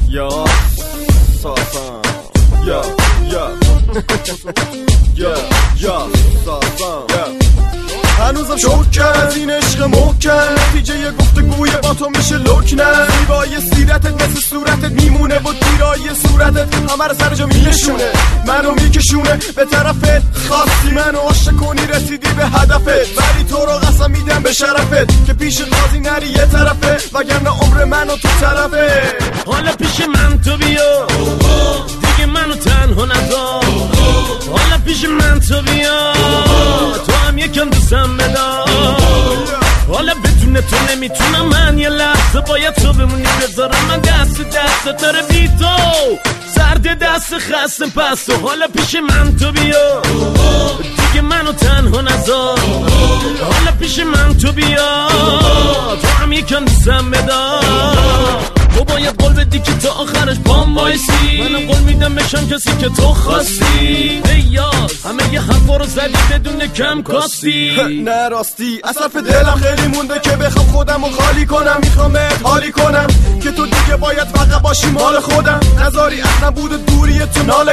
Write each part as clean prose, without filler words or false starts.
یا ساسان یا ساسان هنوزم شوک کرد این عشق محکم نتیجه یه گفتگوی با تو میشه لکنه زیبای سیرتت مثل صورتت میمونه و دیرای صورتت همه رو سر جا میشونه منو میکشونه به طرفت خواستی منو عاشق کنی رسیدی به هدفت ولی تو رو قسم میدم به شرفت که پیش قاضی نری یه طرفه وگرنه عمر منو تو طرفه حالا پیش من تو بیا دیگه منو تنها نذار حالا پیش من تو بیا تو هم یکم دوستم بدار حالا بدون تو نمیتونم من یه لحظه باید تو بمونی بذارم من دست تاره بی تو سرد دست خستم پس تو حالا پیش من تو بیا دیگه منو تنها نذار حالا پیش من تو بیا تو هم یکم دوستم بدار تو باید قول بدی که تا آخرش پام وایسی منم قول میدم بشم کسی که تو خواستی بیاز همه یه حرفا رو زدی بدون کم کاستی نه راستی از حرف دلم خیلی مونده که بخوام خودم رو خالی کنم میخوام بهت حالی کنم که تو دیگه باید فقط باشی مال خودم نذاری اصلا بود دوری تو ناله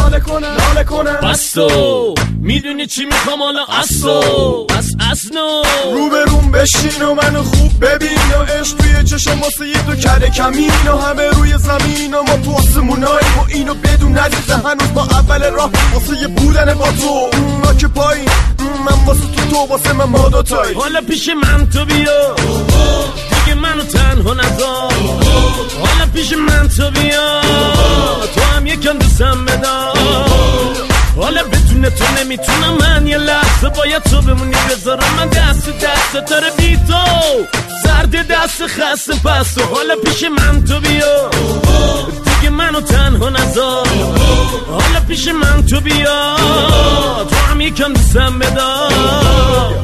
کنم بس تو میدونی چی میخوام حالا اصو نو روبروم بشین و منو خوب ببین و عشق توی چشم واسه یه تو کره کمین و همه روی زمین و ما تو آسموناییم و اینو بدون نزیزه هنوز با اول راه واسه یه بودن با تو ما که پایین من واسه تو واسه من ما دوتایی حالا پیش من تو بیا دیگه منو تنها نذار حالا پیش من تو بیا تو هم یکم دوستم بدار حالا بدون تو نمیتونم من یه لحظه باید تو بمونی بذارم من دست تاره بی تو سرد دست خستم پس تو حالا پیش من تو بیا دیگه منو تنها نذار حالا پیش من تو بیا تو هم یکم دوستم بدار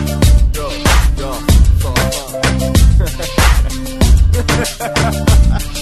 یا